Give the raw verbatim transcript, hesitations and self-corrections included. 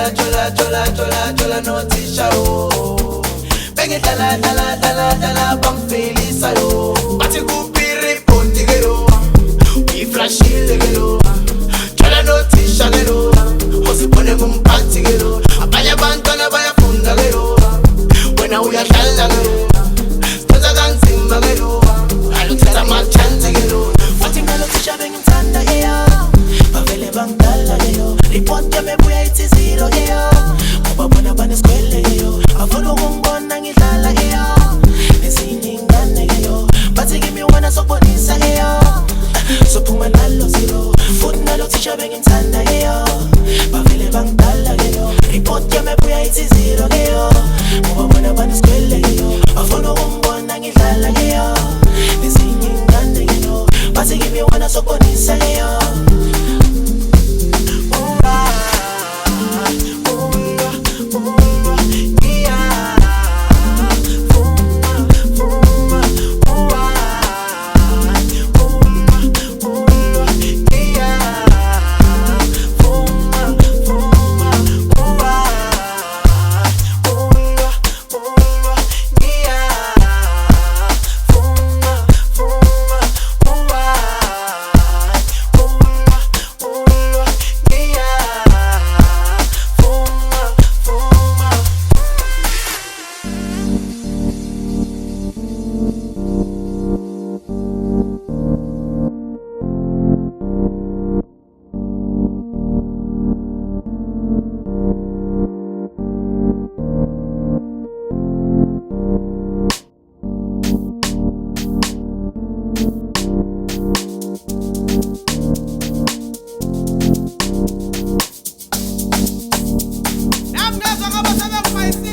chola chola chola chola chola no tisha yo. Bang it dala dala dala dala bang felisa yo. Bati kupiri ponti gelo, we flashy gelo. Chola no tisha gelo, hosi pone mumpati gelo. Abaya bantana baya funda gelo. When I uya dala gelo, stoza ganzima gelo. Alutata machanti gelo. Fati ngalo tisha bang intanda yo. Bavele bang dala yo. Report ya mebuya iti zero yo. Mubabona bane skwele yo. Avono kumbona ngidlala yo. Neziningane yo. Bathi kimi wena sokubonisa yo. Sophuma nalo zero. Futhi nalo tisha bengithanda yo. Bavele bang dala yo. Report ya mebuya iti zero yo. Mubabona bane skwele yo. Avono kumbona ngidlala yo. Neziningane yo. Bathi kimi wena sokubonisa yo. Nam neza ngaba sebengifayisi